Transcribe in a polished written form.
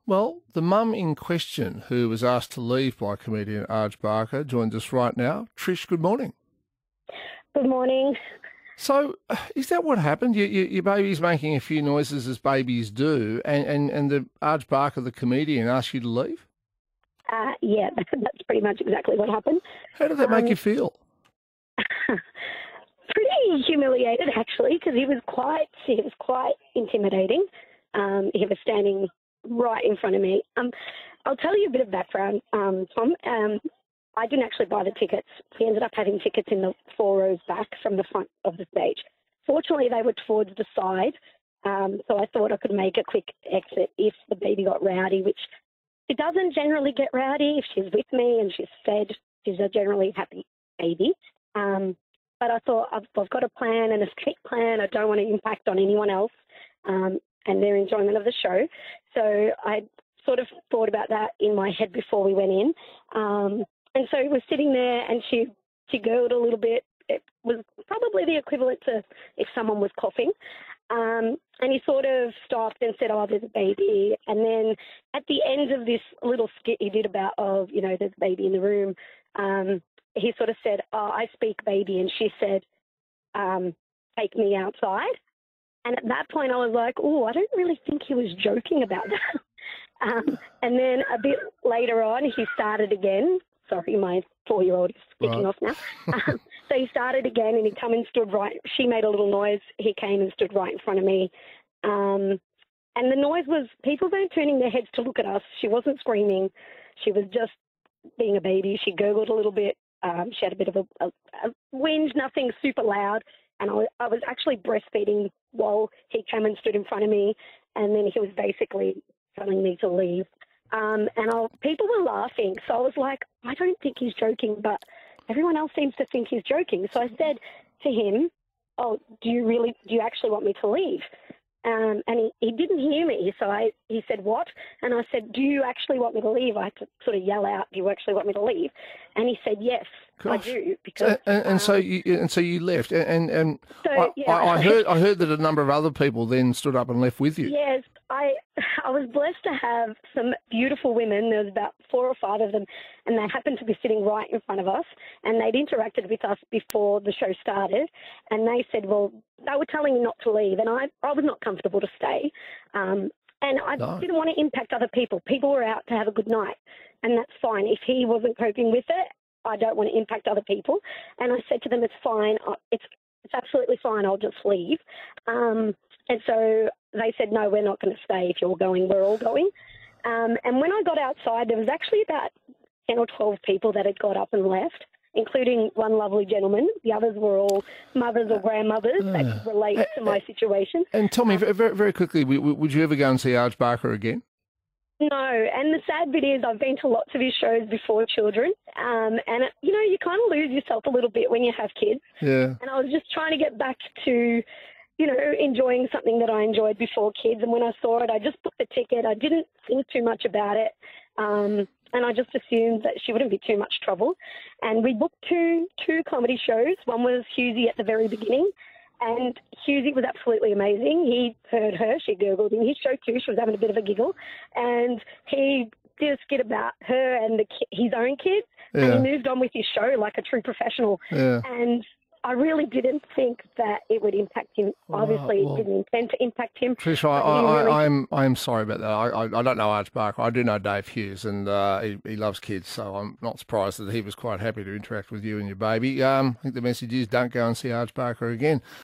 Well, the mum in question, who was asked to leave by comedian Arj Barker, joins us right now. Trish, good morning. Good morning. So, is that what happened? Your baby's making a few noises as babies do, and the Arj Barker, the comedian, asked you to leave? Yeah, that's pretty much exactly what happened. How did that make you feel? Pretty humiliated, actually, because he was quite intimidating. He was standing right in front of me. I'll tell you a bit of background, Tom. I didn't actually buy the tickets. We ended up having tickets in the 4 rows back from the front of the stage. Fortunately, they were towards the side, so I thought I could make a quick exit if the baby got rowdy, which it doesn't generally get rowdy. If she's with me and she's fed, she's a generally happy baby. But I thought I've got a plan and a strict plan. I don't want to impact on anyone else and their enjoyment of the show. So I sort of thought about that in my head before we went in. And so he was sitting there and she gurgled a little bit. It was probably the equivalent to if someone was coughing. And he sort of stopped and said, "Oh, there's a baby." And then at the end of this little skit he did about, there's a baby in the room, he sort of said, "Oh, I speak baby." And she said, "Take me outside." And at that point I was like, "Oh, I don't really think he was joking about that." And then a bit later on he started again. Sorry, my 4-year-old is kicking off now. So he started again and he come and stood right. She made a little noise. He came and stood right in front of me. And the noise was people weren't turning their heads to look at us. She wasn't screaming. She was just being a baby. She gurgled a little bit. She had a bit of a whinge, nothing super loud. And I was actually breastfeeding while he came and stood in front of me. And then he was basically telling me to leave. People were laughing. So I was like, I don't think he's joking, but everyone else seems to think he's joking. So I said to him, "Oh, do you actually want me to leave?" And he didn't hear me. So he said, "What?" And I said, "Do you actually want me to leave?" I had to sort of yell out, "Do you actually want me to leave?" And he said, "Yes, Gosh. I do." Because so you left, and so, yeah, I heard that a number of other people then stood up and left with you. Yes, I was blessed to have some beautiful women. There was about 4 or 5 of them, and they happened to be sitting right in front of us, and they'd interacted with us before the show started, and they said, well, they were telling me not to leave, and I was not comfortable to stay, and I didn't want to impact other people. People were out to have a good night, and that's fine. If he wasn't coping with it, I don't want to impact other people, and I said to them, it's fine, it's absolutely fine, I'll just leave. And so they said, no, we're not going to stay. If you're going, we're all going. And when I got outside, there was actually about 10 or 12 people that had got up and left, including one lovely gentleman. The others were all mothers or grandmothers that could relate to my situation. And tell me, very, very quickly, would you ever go and see Arj Barker again? No, and the sad bit is I've been to lots of his shows before children, and, you kind of lose yourself a little bit when you have kids. Yeah. And I was just trying to get back to enjoying something that I enjoyed before kids. And when I saw it, I just booked the ticket. I didn't think too much about it. And I just assumed that she wouldn't be too much trouble. And we booked two comedy shows. One was Hughesy at the very beginning. And Hughesy was absolutely amazing. He heard her. She gurgled in his show too. She was having a bit of a giggle. And he did a skit about her and his own kids. Yeah. And he moved on with his show like a true professional. Yeah. And I really didn't think that it would impact him. Obviously, it didn't intend to impact him. Trish, I'm sorry about that. I don't know Arj Barker. I do know Dave Hughes, and he loves kids, so I'm not surprised that he was quite happy to interact with you and your baby. I think the message is don't go and see Arj Barker again.